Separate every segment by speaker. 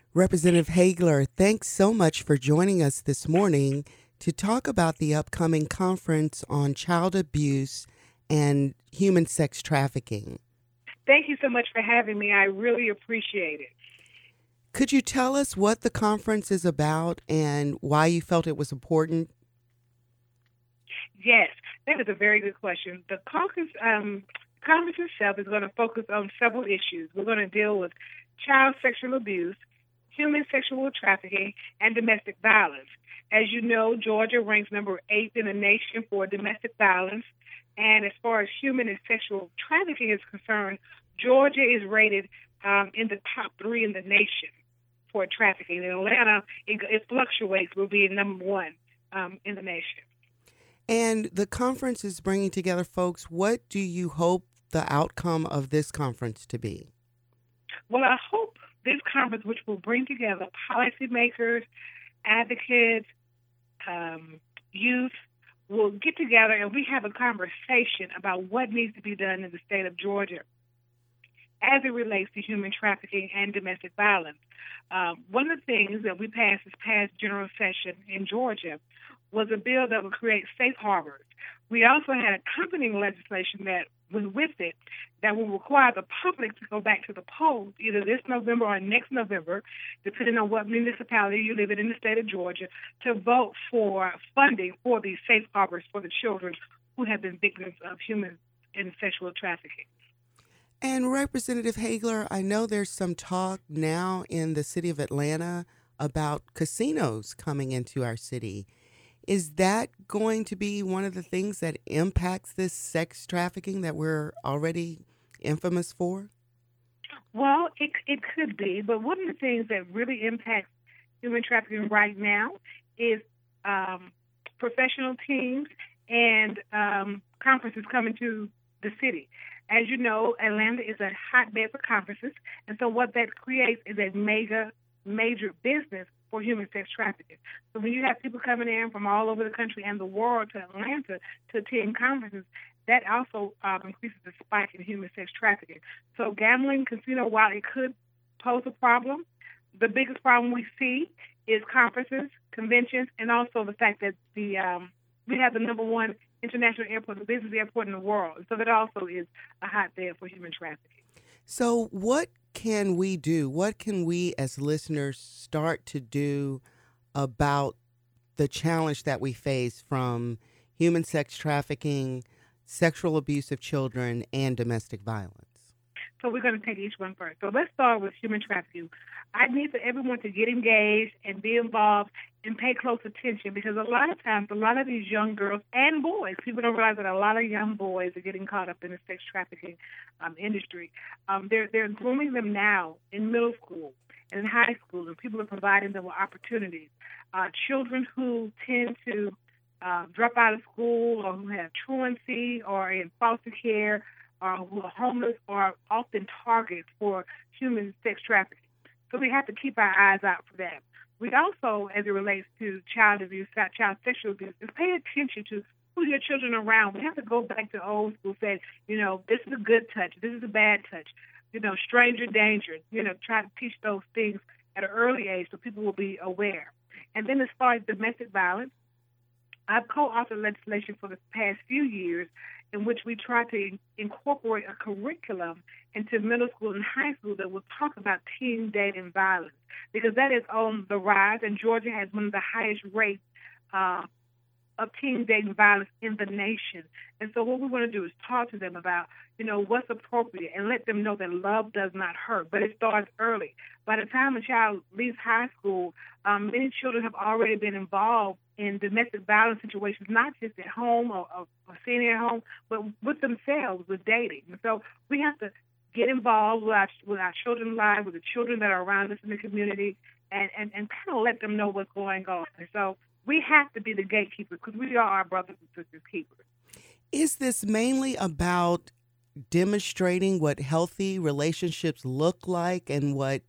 Speaker 1: Representative Hagler, thanks so much for joining us this morning to talk about the upcoming conference on child abuse and human sex trafficking.
Speaker 2: Thank you so much for having me. I really appreciate it.
Speaker 1: Could you tell us what the conference is about and why you felt it was important?
Speaker 2: Yes, that is a very good question. The conference itself is going to focus on several issues. We're going to deal with child sexual abuse, human sexual trafficking, and domestic violence. As you know, Georgia ranks number 8 in the nation for domestic violence. And as far as human and sexual trafficking is concerned, Georgia is rated in the top 3 in the nation for trafficking. In Atlanta, it fluctuates. We'll be number 1 in the nation.
Speaker 1: And the conference is bringing together folks. What do you hope the outcome of this conference to be?
Speaker 2: Well, I hope this conference, which will bring together policymakers, advocates, youth, will get together and we have a conversation about what needs to be done in the state of Georgia as it relates to human trafficking and domestic violence. One of the things that we passed this past general session in Georgia was a bill that would create safe harbors. We also had accompanying legislation that was with it that will require the public to go back to the polls either this November or next November, depending on what municipality you live in the state of Georgia, to vote for funding for these safe harbors for the children who have been victims of human and sexual trafficking.
Speaker 1: And Representative Hagler, I know there's some talk now in the city of Atlanta about casinos coming into our city. Is that going to be one of the things that impacts this sex trafficking that we're already infamous for?
Speaker 2: Well, it could be, but one of the things that really impacts human trafficking right now is professional teams and conferences coming to the city. As you know, Atlanta is a hotbed for conferences, and so what that creates is a major business for human sex trafficking. So when you have people coming in from all over the country and the world to Atlanta to attend conferences, that also increases the spike in human sex trafficking. So gambling, casino, while it could pose a problem, the biggest problem we see is conferences, conventions, and also the fact that we have the number 1 international airport, the business airport in the world. So that also is a hotbed for human trafficking.
Speaker 1: So what can we do? What can we as listeners start to do about the challenge that we face from human sex trafficking, sexual abuse of children, and domestic violence?
Speaker 2: So we're going to take each one first. So let's start with human trafficking. I need for everyone to get engaged and be involved and pay close attention because a lot of times, a lot of these young girls and boys, people don't realize that a lot of young boys are getting caught up in the sex trafficking industry. They're grooming them now in middle school and in high school, and people are providing them with opportunities. Children who tend to drop out of school or who have truancy or in foster care who are homeless are often targets for human sex trafficking. So we have to keep our eyes out for that. We also, as it relates to child abuse, child sexual abuse, is pay attention to who your children are around. We have to go back to old school, say, this is a good touch, this is a bad touch, stranger danger, try to teach those things at an early age so people will be aware. And then as far as domestic violence, I've co-authored legislation for the past few years in which we try to incorporate a curriculum into middle school and high school that will talk about teen dating violence because that is on the rise, and Georgia has one of the highest rates of teen dating violence in the nation. And so what we want to do is talk to them about, what's appropriate and let them know that love does not hurt, but it starts early. By the time a child leaves high school, many children have already been involved in domestic violence situations, not just at home or seeing it at home, but with themselves, with dating. And so we have to get involved with our children's lives, with the children that are around us in the community, and kind of let them know what's going on. And so we have to be the gatekeepers because we are our brothers and sisters keepers.
Speaker 1: Is this mainly about demonstrating what healthy relationships look like and what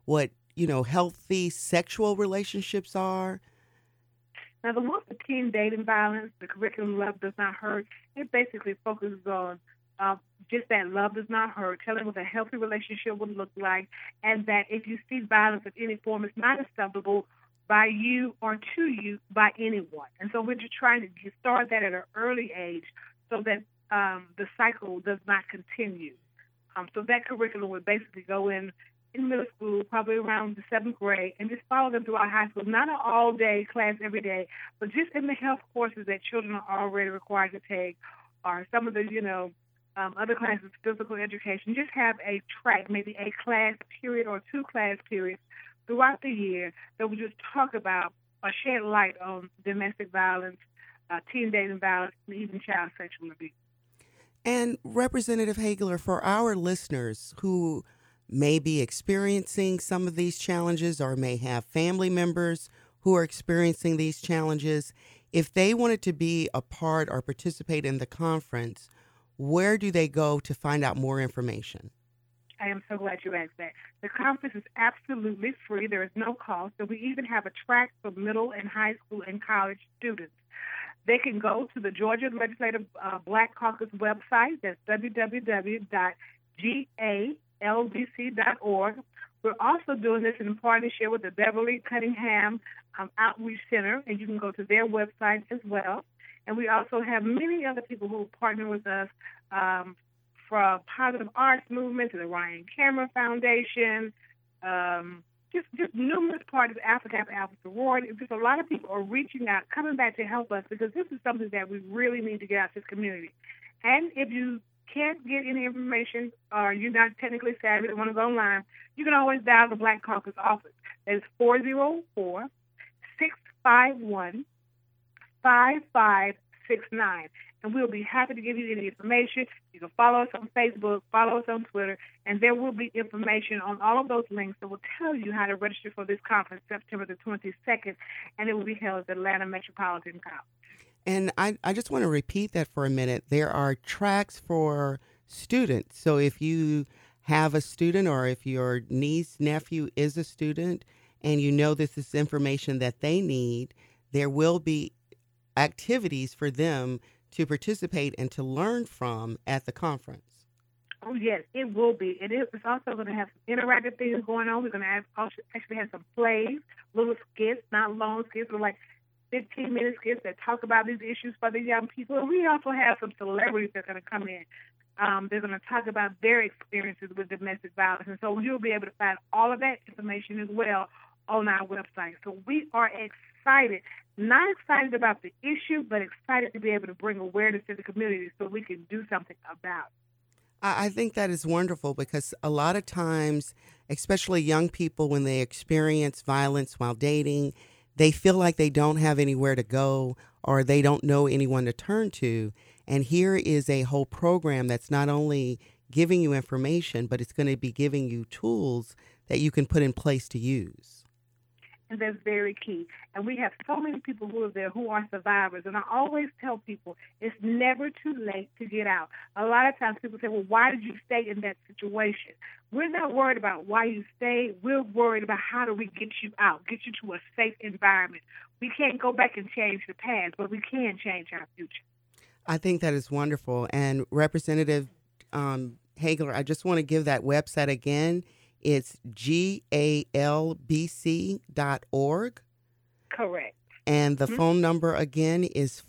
Speaker 1: healthy sexual relationships are?
Speaker 2: Now, the one for teen dating violence, the curriculum Love Does Not Hurt, it basically focuses on just that love does not hurt, telling what a healthy relationship would look like, and that if you see violence of any form, it's not acceptable by you or to you by anyone. And so we're just trying to start that at an early age so that the cycle does not continue. So that curriculum would basically go in middle school, probably around the 7th grade, and just follow them throughout high school. Not an all-day class every day, but just in the health courses that children are already required to take, or some of the, other classes, physical education. Just have a track, maybe a class period or 2 class periods throughout the year that will just talk about or shed light on domestic violence, teen dating violence, and even child sexual abuse.
Speaker 1: And Representative Hagler, for our listeners who may be experiencing some of these challenges or may have family members who are experiencing these challenges, if they wanted to be a part or participate in the conference, where do they go to find out more information?
Speaker 2: I am so glad you asked that. The conference is absolutely free. There is no cost. So we even have a track for middle and high school and college students. They can go to the Georgia Legislative Black Caucus website. That's www.galbc.org. We're also doing this in partnership with the Beverly Cunningham Outreach Center, and you can go to their website as well. And we also have many other people who partner with us, from Positive Arts Movement to the Ryan Cameron Foundation, just numerous parties, Africa Alpha Sorority. Just a lot of people are reaching out, coming back to help us, because this is something that we really need to get out to this community. And if you can't get any information or you're not technically savvy and want to go online, you can always dial the Black Caucus office. That's 404-651-5569. And we'll be happy to give you any information. You can follow us on Facebook, follow us on Twitter, and there will be information on all of those links that will tell you how to register for this conference September the 22nd, and it will be held at Atlanta Metropolitan College.
Speaker 1: And I just want to repeat that for a minute. There are tracks for students. So if you have a student or if your niece, nephew is a student and you know this is information that they need, there will be activities for them to participate and to learn from at the conference.
Speaker 2: Oh, yes, it will be. It's also going to have some interactive things going on. We're going to actually have some plays, little skits, not long skits, but like 15-minute skits that talk about these issues for the young people. And we also have some celebrities that are going to come in. They're going to talk about their experiences with domestic violence. And so you'll be able to find all of that information as well on our website. So we are excited, not excited about the issue, but excited to be able to bring awareness to the community so we can do something about it.
Speaker 1: I think that is wonderful because a lot of times, especially young people, when they experience violence while dating, they feel like they don't have anywhere to go or they don't know anyone to turn to. And here is a whole program that's not only giving you information, but it's going to be giving you tools that you can put in place to use.
Speaker 2: And that's very key. And we have so many people who are there who are survivors. And I always tell people it's never too late to get out. A lot of times people say, well, why did you stay in that situation? We're not worried about why you stayed. We're worried about how do we get you out, get you to a safe environment. We can't go back and change the past, but we can change our future.
Speaker 1: I think that is wonderful. And Representative Hagler, I just want to give that website again. It's galbc.org.
Speaker 2: Correct.
Speaker 1: And the phone number again is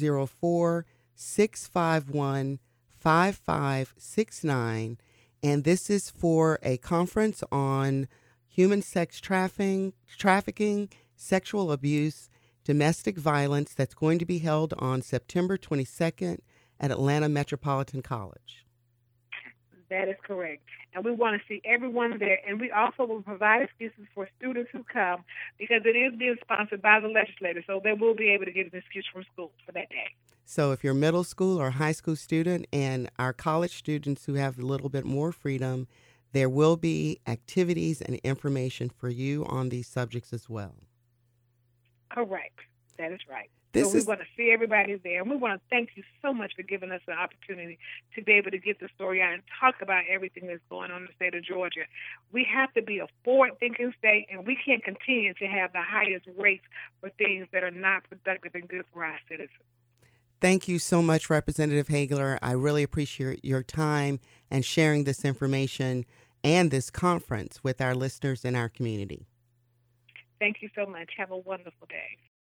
Speaker 1: 404-651-5569. And this is for a conference on human sex trafficking, sexual abuse, domestic violence that's going to be held on September 22nd at Atlanta Metropolitan College.
Speaker 2: That is correct. And we want to see everyone there. And we also will provide excuses for students who come because it is being sponsored by the legislature. So they will be able to get an excuse from school for that day.
Speaker 1: So if you're a middle school or high school student and our college students who have a little bit more freedom, there will be activities and information for you on these subjects as well.
Speaker 2: Correct. That is right. So we want to see everybody there, and we want to thank you so much for giving us the opportunity to be able to get the story out and talk about everything that's going on in the state of Georgia. We have to be a forward-thinking state, and we can't continue to have the highest rates for things that are not productive and good for our citizens.
Speaker 1: Thank you so much, Representative Hagler. I really appreciate your time and sharing this information and this conference with our listeners in our community.
Speaker 2: Thank you so much. Have a wonderful day.